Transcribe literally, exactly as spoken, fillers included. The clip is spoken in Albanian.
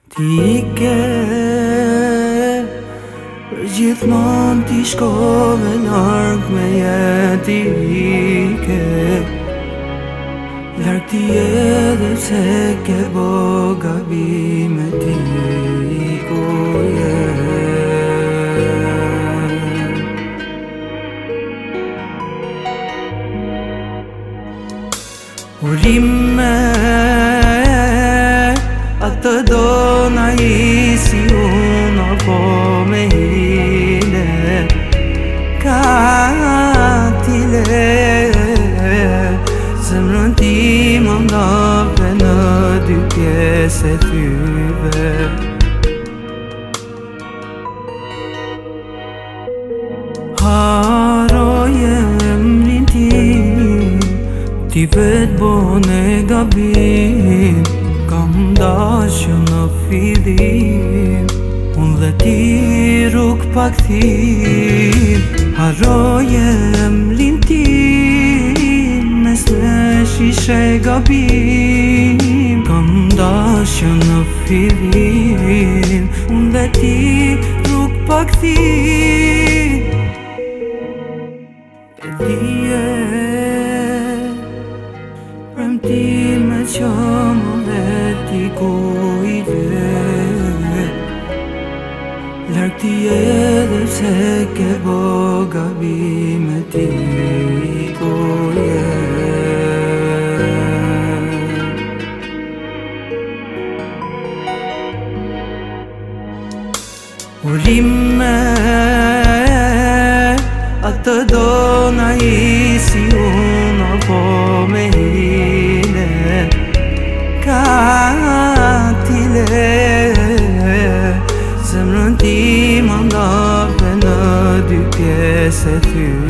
Ti ke për gjithmon ti shkove larg me jeti ke larg ti edhe pse ke bo gabime ti ku je Urime atë do na isi unë apo me hile Ka tile Zemrën ti më ndave në dy pjesë e tyve Haroje emrin tim Ti vet bone gabim Kam dashë në fillim Unë dhe ti rrug pak thim Haroje emrin tim Mes në shishe gabim Kam dashë në fillim Unë dhe ti rrug pak thim E dhije Premtim me që më veti ku i dhe Larg ti edhe pse ke bo gabime ti ku je Urime atë do na isi unë apo me hile Ka tile Zemrën ti më ndave në dy pjesë e ty